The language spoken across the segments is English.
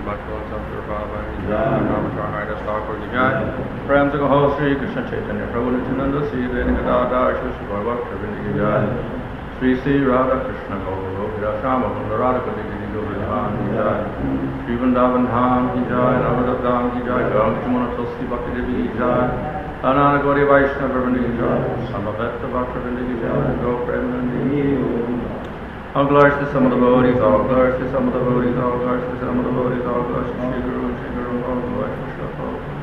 Bhaktivan Samsur Bhava Jai Namaskar Haridas Thakur Jai Prem Se Kaho Shri Krishna Chaitanya Prabhu Nityananda Sri Advaita Gadadhar Shri Bhagavad Gita Jai Shri Sri Radha Krishna Gaura Shama Kunda Radha Kunda Gita Govardhan Jai Shri Vrindavan Dham Jai Navadha Dham Jai Gam Chumana Tulsi Bhakti Devi Jai Anana Gauri Vaishnava Vrindavan Jai Samaveta Bhakti Vrindavan Jai Go Premanandi all glories to some of the devotees, all glories to some of the devotees, all glories to some of the devotees, all glories to Shri Guru, all glories to Shri Prabhupada.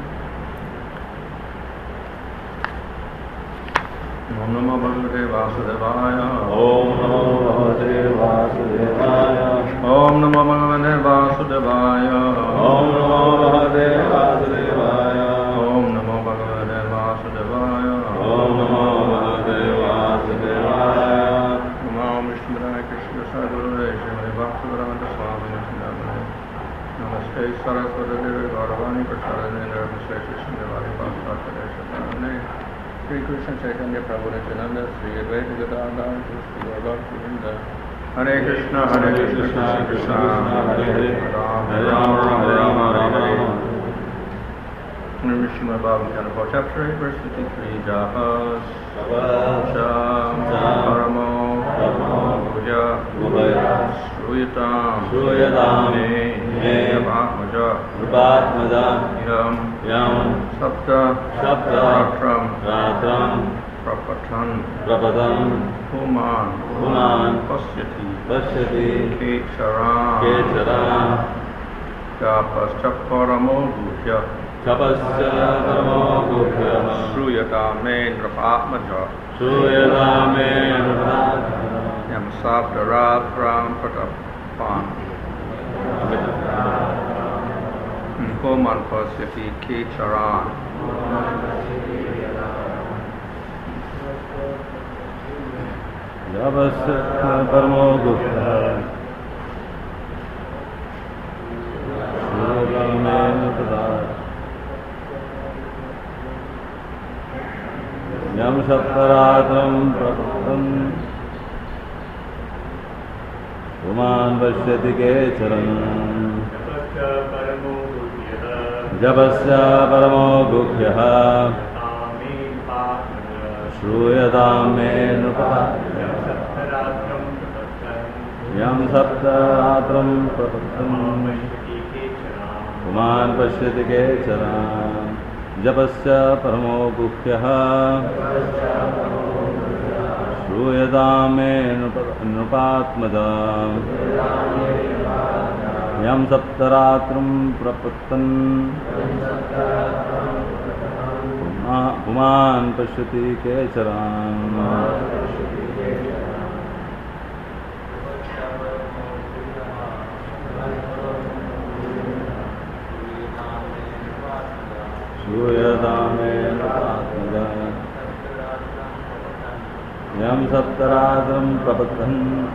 Om Namo Bhagavate Vasudevaya. Om Namo Bhagavate Vasudevaya. Om Namo Bhagavate Vasudevaya. Om Namo Bhagavate Vasudevaya. Om Namo Bhagavate Vasudevaya. Om Namo Bhagavate Vasudevaya. Bhaktivedanta Swami Namaste Saraswati Devi Gauravani Prasarane Nirvana Krishna Devali Bhakti Shatarane Sri Krishna Chaitanya Prabhu Nityananda Sri Advaita Gadadhar Sri Bhakti Vrinda Hare Krishna Krishna Krishna Hare Hare Hare Rama Rama Rama Rama Nirmishima Bhagavad Gita Chapter 8 Verse 53 Japas Sham Paramo Shruyatam Me Rubatmaja Yam Sapta Ratram Prapatan Puman Pasyati Kecharam Japaschaparamo Guhya Shruyatam Me Rubatmaja Yam Sapta Ratram Pratapan Koman Pasyati Kecharan Javasya Paramo Gupta Yam Saptaratram Pratapan Puman Pashyati Kecharan Javasya Paramo Guhyaha Shruyatam Me Nupatmaja Yam Saptaratram Pratapan Puman Pashyati Kecharan Javasya Paramo Guhyaha Shruyatam Me Nupatmaja Yam Saptaratram Prapatan Puman Pashyati Kecharan Shruyatam Me Nupatmaja Yam Saptaratram Prapatan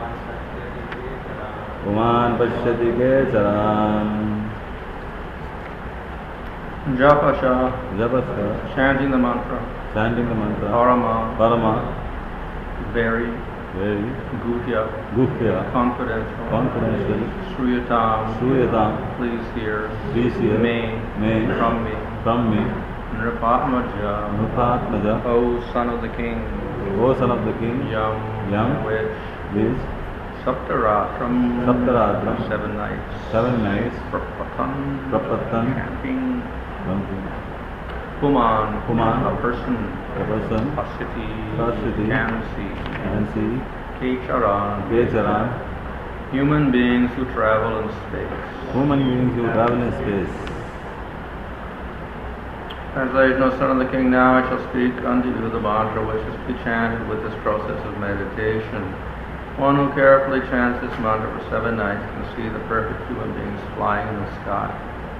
Puman Pashyati Kecharan Japasha chanting the mantra Parama very Guhya confidential Shruyatam please hear me from me Nrupatmaja O son of the king Yam which Saptaratram 7 nights Prapatan camping Puman a person Pasyati can see Kecharan human beings who travel in space Translation, O son of the king, now I shall speak unto you the mantra which is to be chanted with this process of meditation. One who carefully chants this mantra for 7 nights can see the perfect human beings flying in the sky.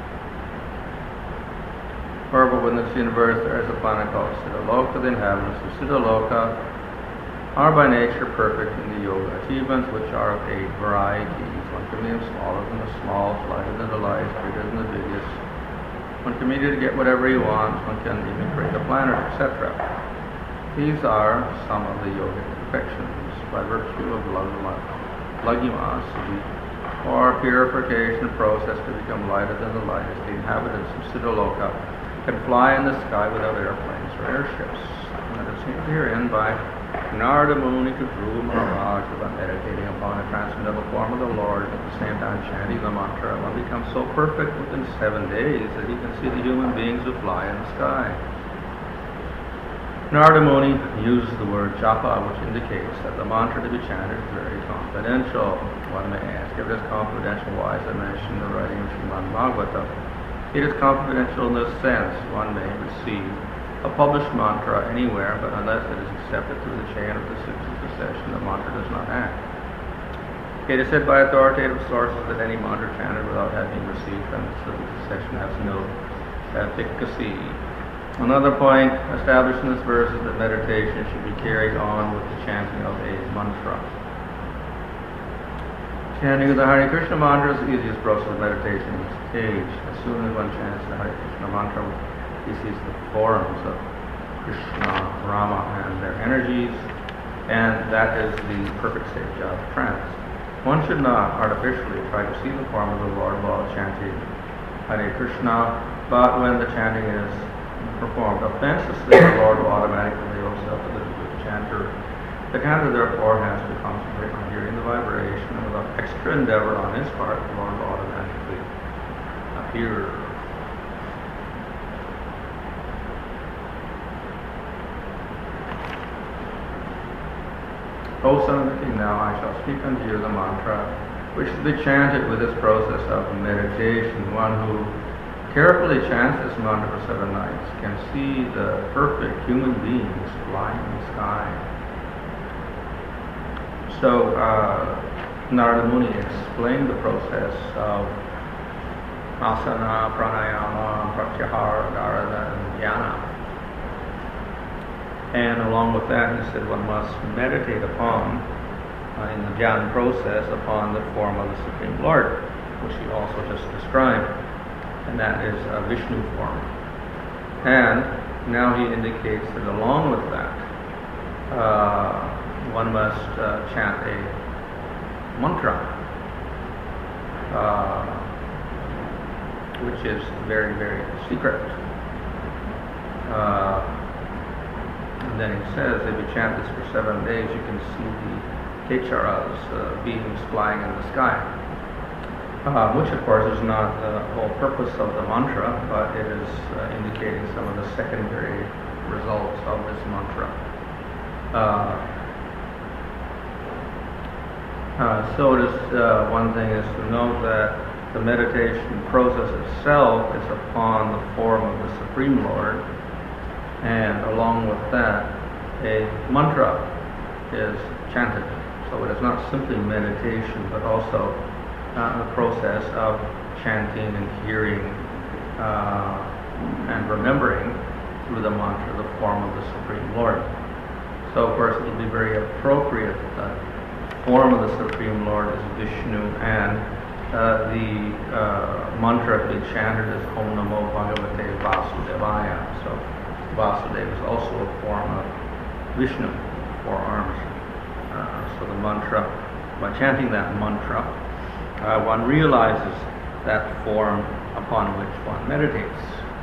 However, within this universe there is a planet called Siddhaloka. The inhabitants of Siddhaloka are by nature perfect in the yoga achievements, which are of 8 varieties. One can be smaller than the small, lighter than the light, bigger than the biggest. One can meet to get whatever he wants. One can even create a planet, etc. These are some of the yogic perfections by virtue of Lagima Siddhi. or purification process to become lighter than the lightest, the inhabitants of Siddhaloka can fly in the sky without airplanes or airships. And it is seen herein by Narada Muni to Dhruva Maharaj about meditating upon a transcendental form of the Lord and at the same time chanting the mantra. One becomes so perfect within 7 days that he can see the human beings who fly in the sky. Narada Muni uses the word japa, which indicates that the mantra to be chanted is very confidential. One may ask, if it is confidential, why is it mentioned in the writing of Srimad Bhagavatam? It is confidential in this sense. One may receive a published mantra anywhere, but unless it is accepted through the chain of the sixth succession, the mantra does not act. It is said by authoritative sources that any mantra chanted without having received from the sixth succession has no efficacy. Another point established in this verse is that meditation should be carried on with the chanting of a mantra. Chanting of the Hare Krishna mantra is the easiest process of meditation in this age. As soon as one chants the Hare Krishna mantra, he sees the forms of Krishna, Rama, and their energies, and that is the perfect stage of trance. One should not artificially try to see the form of the Lord while chanting Hare Krishna, but when the chanting is performed offensively, the Lord will automatically reveal himself to the chanter. The chanter therefore has to concentrate on hearing the vibration, and without extra endeavor on his part, the Lord will automatically appear. O son of the king, now I shall speak unto you the mantra, which is to be chanted with this process of meditation. One who carefully chants this mantra for 7 nights can see the perfect human beings flying in the sky. So Narada Muni explained the process of asana, pranayama, pratyahara, dharana, and dhyana. And along with that, he said one must meditate upon, in the dhyan process, upon the form of the Supreme Lord, which he also just described, and that is a Vishnu form. And now he indicates that along with that, one must chant a mantra, which is very, very secret. And then he says, if you chant this for 7 days, you can see the kecharas, beings flying in the sky. Which of course is not the whole purpose of the mantra, but it is indicating some of the secondary results of this mantra. So it is, one thing is to note that the meditation process itself is upon the form of the Supreme Lord, and along with that, a mantra is chanted. So it is not simply meditation, but also the process of chanting and hearing and remembering through the mantra the form of the Supreme Lord. So of course it would be very appropriate that the form of the Supreme Lord is Vishnu, and the mantra to be chanted is Om Namo Bhagavate Vasudevaya. So Vasudeva is also a form of Vishnu, 4 arms. So the mantra, by chanting that mantra, one realizes that form upon which one meditates.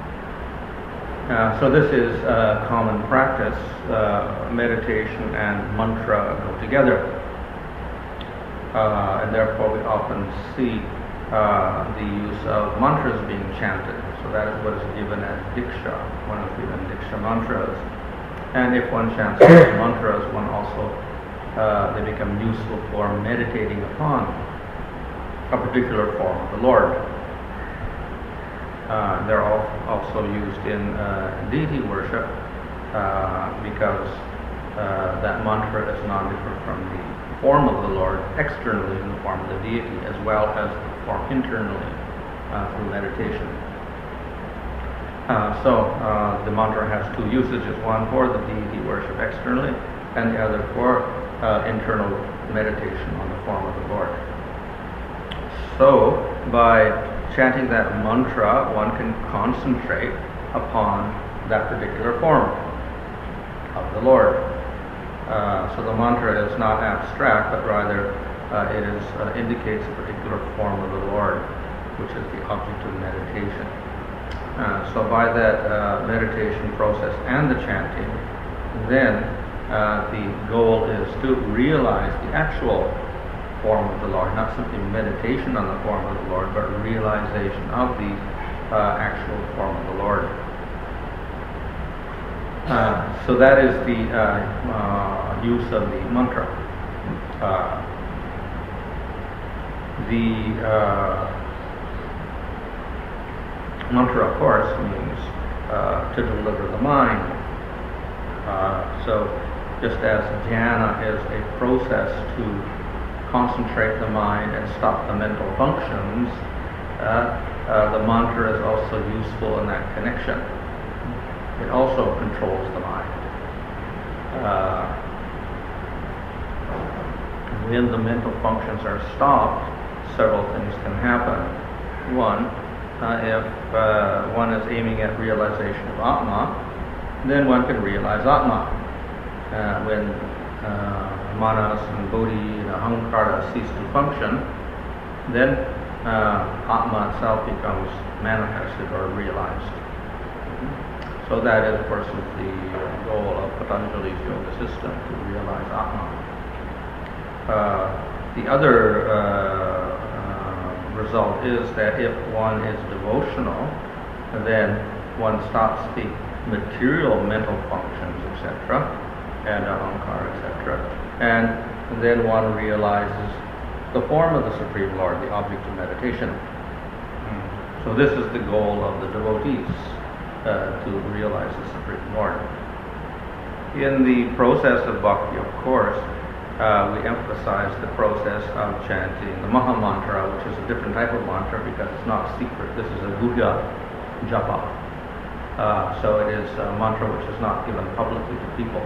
So this is common practice. Meditation and mantra go together. And therefore we often see the use of mantras being chanted. So that is what is given as Diksha, one of the Diksha mantras. And if one chants those mantras, one also, they become useful for meditating upon a particular form of the Lord. They're also used in deity worship because that mantra is not different from the form of the Lord externally in the form of the deity, as well as the form internally through meditation. So the mantra has 2 usages, one for the deity worship externally, and the other for internal meditation on the form of the Lord. So by chanting that mantra, one can concentrate upon that particular form of the Lord. So the mantra is not abstract, but rather indicates a particular form of the Lord, which is the object of meditation. So by that meditation process and the chanting, then the goal is to realize the actual form of the Lord, not simply meditation on the form of the Lord, but realization of the actual form of the Lord. So that is the use of the mantra. The mantra, of course, means to deliver the mind. So just as dhyana is a process to concentrate the mind and stop the mental functions, the mantra is also useful in that connection. It also controls the mind. When the mental functions are stopped, several things can happen. One, if one is aiming at realization of Atma, then one can realize Atma. When manas and bodhi and ahankara cease to function, then Atma itself becomes manifested or realized. So that is, of course, the goal of Patanjali's yoga system, to realize Atma. The other result is that if one is devotional, then one stops the material mental functions, etc., and ahankara, etc., and then one realizes the form of the Supreme Lord, the object of meditation. So this is the goal of the devotees, to realize the Supreme Lord. In the process of bhakti, of course, we emphasize the process of chanting the Maha Mantra, which is a different type of mantra because it's not secret. This is a Guhya japa. So it is a mantra which is not given publicly to people,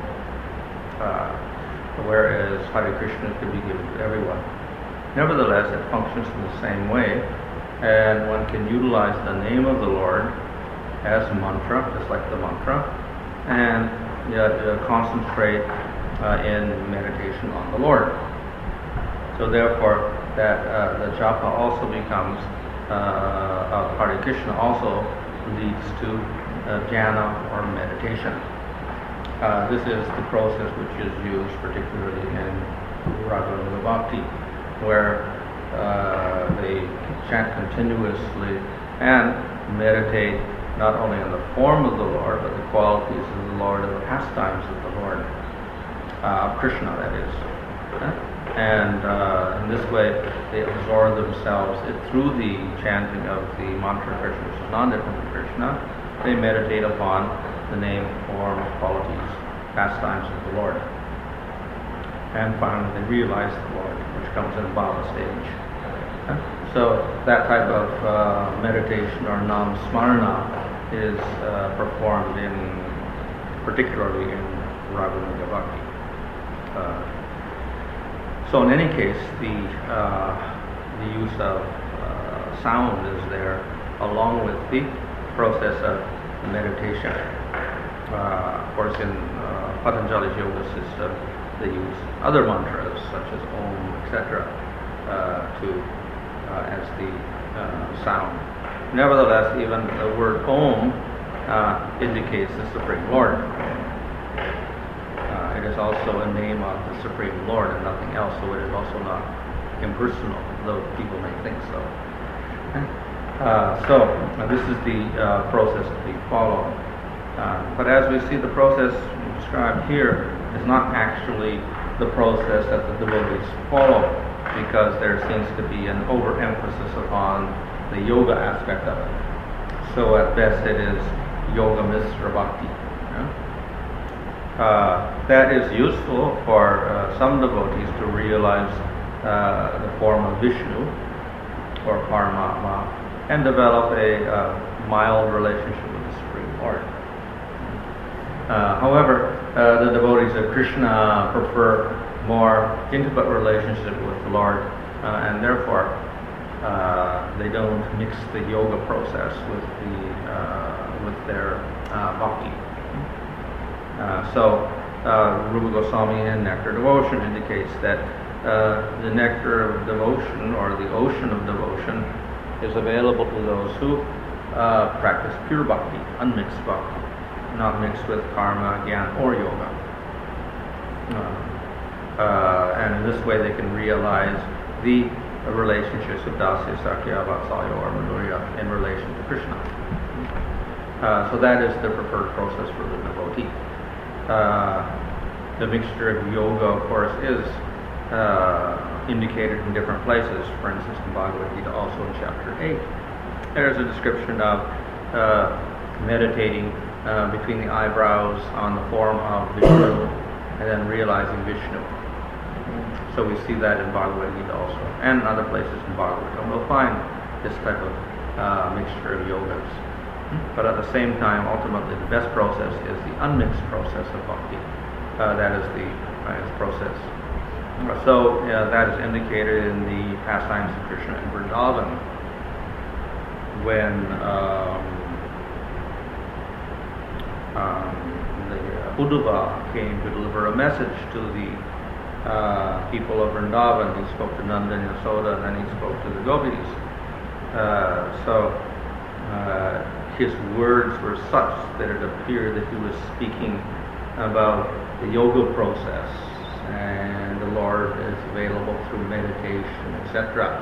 whereas Hare Krishna could be given to everyone. Nevertheless, it functions in the same way, and one can utilize the name of the Lord as mantra, just like the mantra, and concentrate in meditation on the Lord. So therefore, that the japa also becomes Hare Krishna also leads to dhyana or meditation. This is the process which is used particularly in Raganuga Bhakti, where they chant continuously and meditate not only on the form of the Lord, but the qualities of the Lord and the pastimes of the Lord, of Krishna, that is. And in this way, they absorb themselves through the chanting of the mantra Krishna, which is not different from Krishna. They meditate upon the name, form, qualities, pastimes of the Lord. And finally, they realize the Lord, which comes in Bhava stage. So that type of meditation or nam smarana is performed particularly in Raganuga Bhakti. So in any case, the use of sound is there along with the process of meditation. Of course, in Patanjali's yoga system, they use other mantras such as Om, etc., as the sound. Nevertheless, even the word Om indicates the Supreme Lord. It is also a name of the Supreme Lord and nothing else, so it is also not impersonal, though people may think so. So this is the process to be followed. But as we see, the process described here is not actually the process that the devotees follow, because there seems to be an overemphasis upon the yoga aspect of it. So at best it is yoga misra bhakti. That is useful for some devotees to realize the form of Vishnu or Paramatma and develop a mild relationship with the Supreme Lord. However, the devotees of Krishna prefer more intimate relationship with the Lord, and therefore they don't mix the yoga process with their bhakti. So Rupa Goswami in Nectar Devotion indicates that the nectar of devotion, or the ocean of devotion, is available to those who practice pure bhakti, unmixed bhakti, not mixed with karma, jnana, or yoga. And in this way they can realize the relationships of Dasya, Sakya, Vatsalya, or Madhurya in relation to Krishna. So that is the preferred process for the devotee. The mixture of yoga, of course, is indicated in different places. For instance, in Bhagavad Gita, also in chapter 8, there's a description of meditating between the eyebrows on the form of Vishnu and then realizing Vishnu. So we see that in Bhagavad Gita also, and in other places in Bhagavad Gita. We'll find this type of mixture of yogas. But at the same time, ultimately, the best process is the unmixed process of bhakti. That is the process. So that is indicated in the pastimes of Krishna in Vrindavan, when the Uddhava came to deliver a message to the people of Vrindavan. He spoke to Nanda and Yasoda, and then he spoke to the gopis. His words were such that it appeared that he was speaking about the yoga process, and the Lord is available through meditation, etc.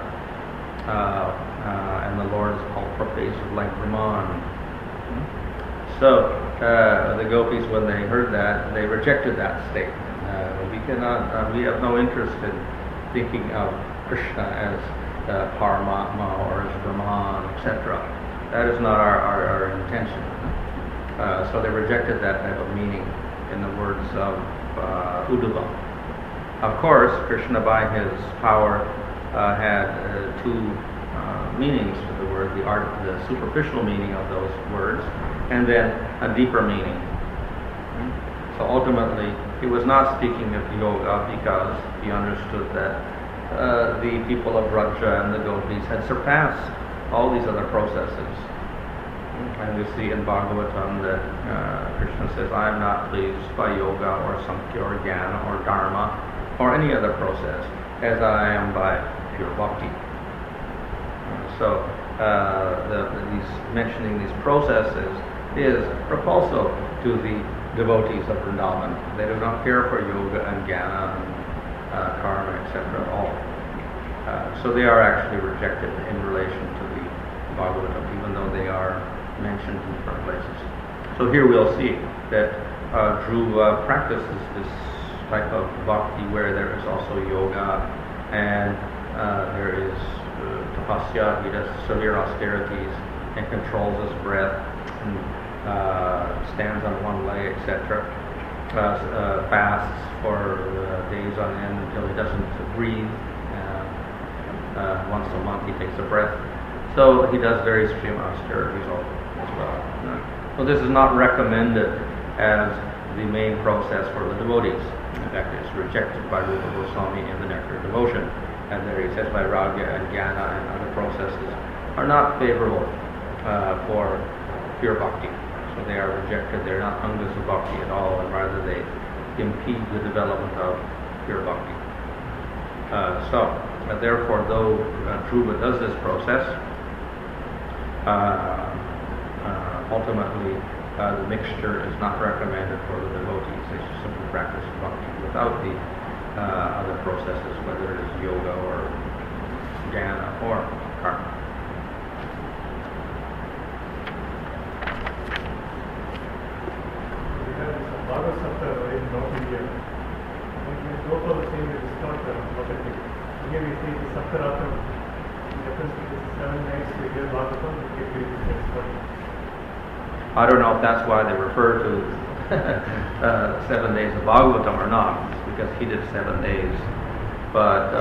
And the Lord is all pervasive like Brahman. So the gopis, when they heard that, they rejected that statement. We have no interest in thinking of Krishna as Paramatma or as Brahman, etc. That is not our intention. So they rejected that type of meaning in the words of Uddhava. Of course, Krishna, by his power, had two meanings to the word: the superficial meaning of those words, and then a deeper meaning. So ultimately, he was not speaking of yoga because he understood that the people of Vraja and the gopis had surpassed all these other processes. And we see in Bhagavatam that Krishna says, I am not pleased by yoga or Samkhya or Jnana or Dharma or any other process as I am by pure bhakti. So mentioning these processes is repulsive to the devotees of Vrindavan. They do not care for yoga and jnana and karma, etc. at all. So they are actually rejected in relation to the Bhagavatam, even though they are mentioned in different places. So here we'll see that Dhruva practices this type of bhakti where there is also yoga and there is tapasya. He does severe austerities and controls his breath and stands on one leg, etc. Fasts for days on end until he doesn't breathe. Once a month he takes a breath. So he does very extreme austerities as well. So this is not recommended as the main process for the devotees. In fact, it's rejected by Rupa Goswami in the Nectar of Devotion. And there he says Vairagya and Jnana and other processes are not favorable for pure bhakti. So they are rejected. They're not angas of bhakti at all, and rather they impede the development of pure bhakti. Therefore, though Dhruva does this process, ultimately the mixture is not recommended for the devotees. They should simply practice bhakti without the other processes, whether it is yoga or jnana or karma. We have this Bhagavad Saptara in North India. When we go for the same, it is not authentic. Here we see the Saptaratam, in reference to the 7 nights we hear Bhagavatam, we get reading this story. I don't know if that's why they refer to 7 days of Bhagavatam or not, because he did 7 days. But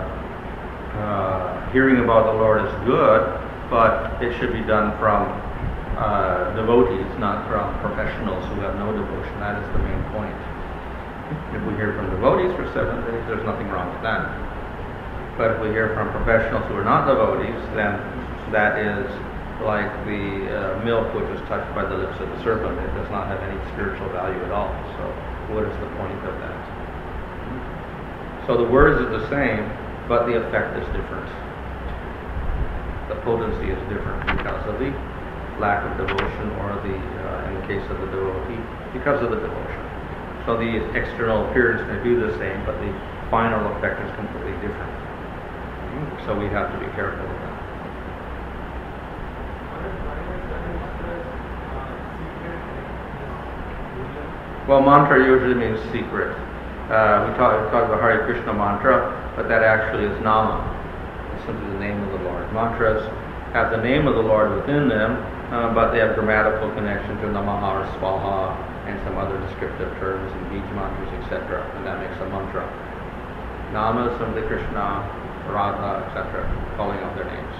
hearing about the Lord is good, but it should be done from devotees, not from professionals who have no devotion. That is the main point. If we hear from devotees for 7 days, there's nothing wrong with that. But if we hear from professionals who are not devotees, then that is like the milk which is touched by the lips of the serpent. It does not have any spiritual value at all. So what is the point of that? So the words are the same, but the effect is different. The potency is different because of the lack of devotion, or in the case of the devotee, because of the devotion. So the external appearance may be the same, but the final effect is completely different. So we have to be careful of that. Well, mantra usually means secret. We talk about Hare Krishna mantra, but that actually is nama. It's simply the name of the Lord. Mantras have the name of the Lord within them, but they have grammatical connection to Namaha or Swaha and some other descriptive terms and beach mantras, etc. And that makes a mantra. Nama is simply Krishna, Radha, etc., calling out their names.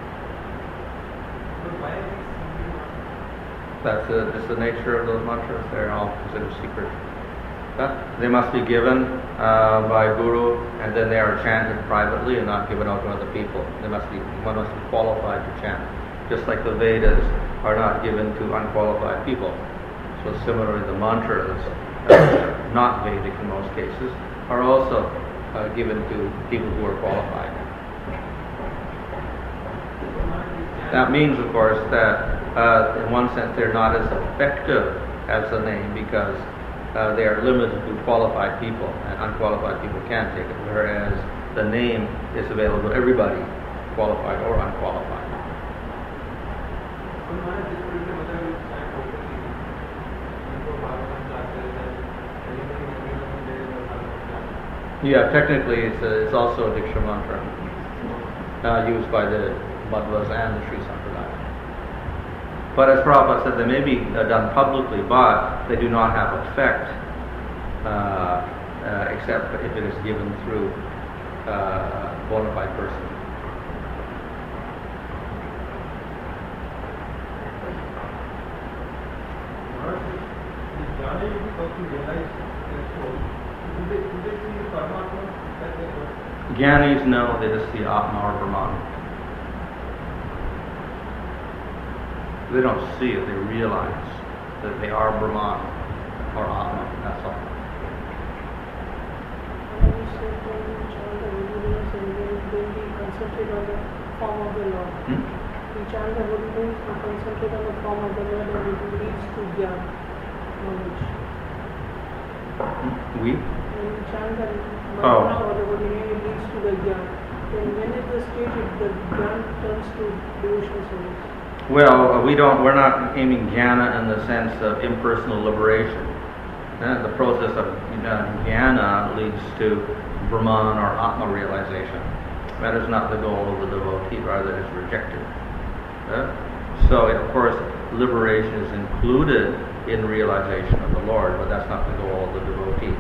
That's just the nature of those mantras. They're all considered secret. They must be given by Guru, and then they are chanted privately and not given out to other people. One must be qualified to chant. Just like the Vedas are not given to unqualified people. So similarly, the mantras, not Vedic in most cases, are also given to people who are qualified. That means, of course, that in one sense they're not as effective as the name, because they are limited to qualified people, and unqualified people can't take it, whereas the name is available to everybody, qualified or unqualified. Yeah, technically it's also a Diksha mantra used by the Madhvas and the Sri Sampradaya. But as Prabhupada said, they may be done publicly, but they do not have effect except if it is given through a bona fide person. Jnanis know they just see Atma or Brahman. They don't see it, they realize that they are Brahman or Atma, that's all. Concentrate on the form of the Lord. We chant the holy names and concentrate on the form of the Lord, and it leads to Gyan, knowledge. We? When we chant the mantra or the holy name, it leads to the Gyan. Then when is the stage, the Gyan turns to devotional service? Well, we're not aiming jnana in the sense of impersonal liberation. The process of jnana leads to Brahman or Atma realization. That is not the goal of the devotee, rather it is rejected. So, of course, liberation is included in realization of the Lord, but that's not the goal of the devotee.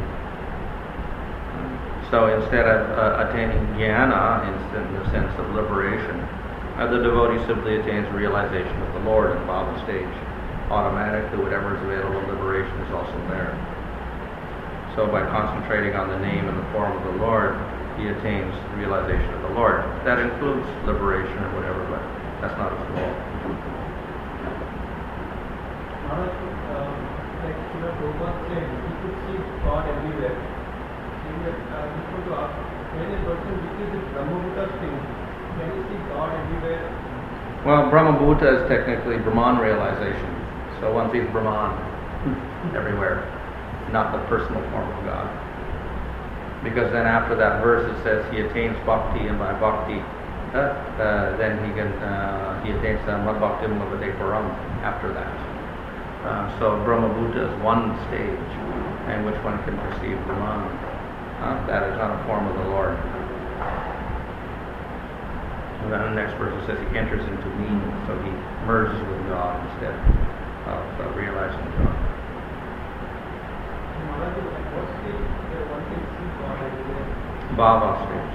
So instead of attaining jnana in the sense of liberation, the devotee simply attains realization of the Lord in the bhava stage. Automatically, whatever is available, liberation is also there. So by concentrating on the name and the form of the Lord, he attains realization of the Lord. That includes liberation or whatever, but that's not his goal. Like Prabhupada said, he could see God everywhere. Before to ask, when a person reaches the Brahma-bhuta stage, can he see God everywhere? Well, Brahma-bhuta is technically Brahman realization. So one sees Brahman everywhere, not the personal form of God. Because then after that verse it says he attains bhakti, and by bhakti then he attains mad bhaktim lavate param after that. So Brahma-bhuta is one stage in which one can perceive Brahman. That is not a form of the Lord. And then the next verse it says he enters into being, so he merges with God instead of realizing God. Bhava stage.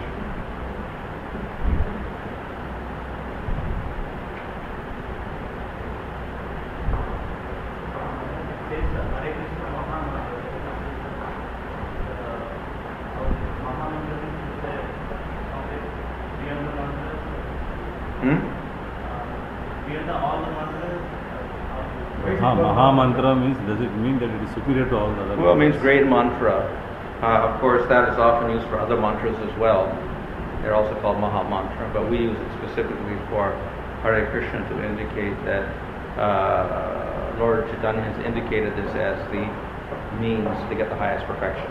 Maha mantra means, does it mean that it is superior to all the other? Well, it means great mantra. Of course, that is often used for other mantras as well. They're also called Maha Mantra, but we use it specifically for Hare Krishna to indicate that Lord Chaitanya has indicated this as the means to get the highest perfection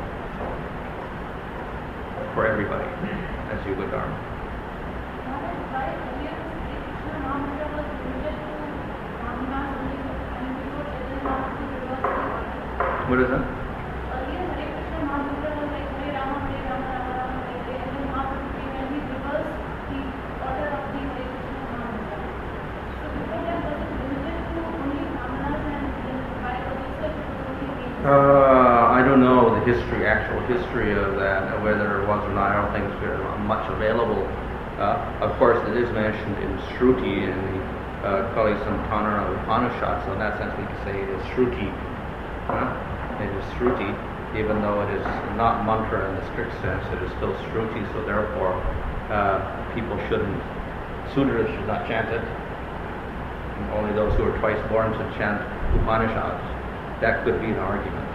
for everybody, as you would Dharma. What is that? I don't know the actual history of that, whether it was or not. I don't think there's much available. Of course, it is mentioned in Shruti, in the Kali Santana Upanishad, so in that sense we can say it is Shruti. It is Shruti, even though it is not mantra in the strict sense, it is still Shruti, so therefore Sudras should not chant it. Only those who are twice born should chant Upanishads. That could be an argument.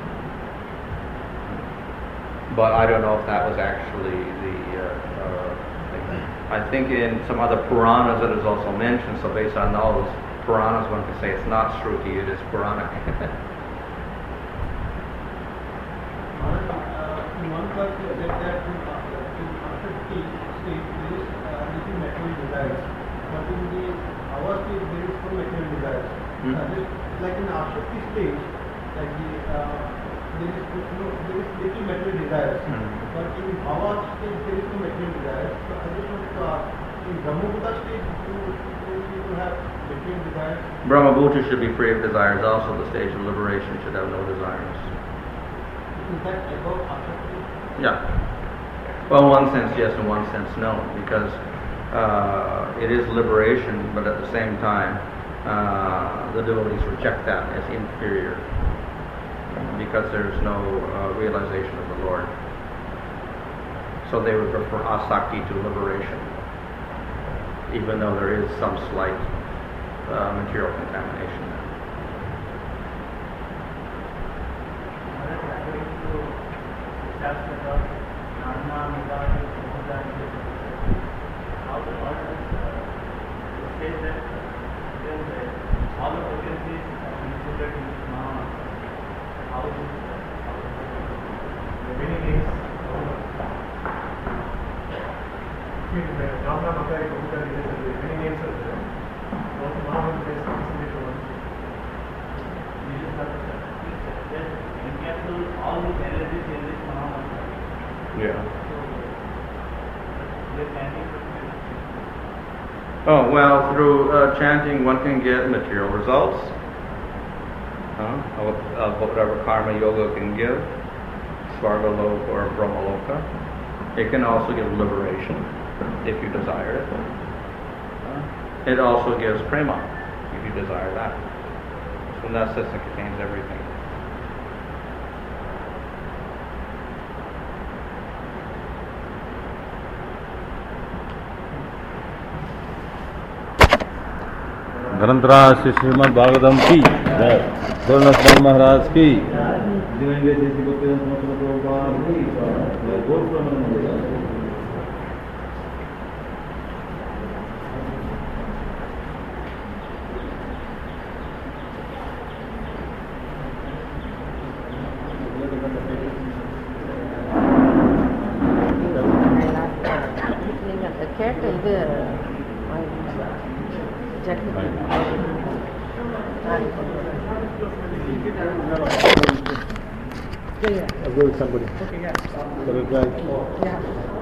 But I don't know if that was actually I think in some other Puranas it is also mentioned, so based on those Puranas one can say it's not Shruti, it is Puranic. One part said that after stage there is little material desires, but in the our stage there is no material desires. Like in Ashakti stage, like there is little material desires, but in our stage there is no material desires. So I just want to ask, in Brahmabhuta stage, do people have material desires? Brahmabhuta should be free of desires. Also, the stage of liberation should have no desires. Is that above Ashakti? Yeah. Well, in one sense, yes. In one sense, no. Because it is liberation, but at the same time, the devotees reject that as inferior because there's no realization of the Lord. So they would prefer asakti to liberation, even though there is some slight material contamination there. Oh, well, through chanting one can get material results of whatever karma yoga can give, Svargaloka or Brahmaloka. It can also give liberation if you desire it. It also gives prema if you desire that. So in that sense it contains everything. ग्रंथराज Shri Shrimad Bhagavatam की जय, गोरखनाथ महाराज की दिव्यांगे जैसी I'll go with somebody. Okay, yeah.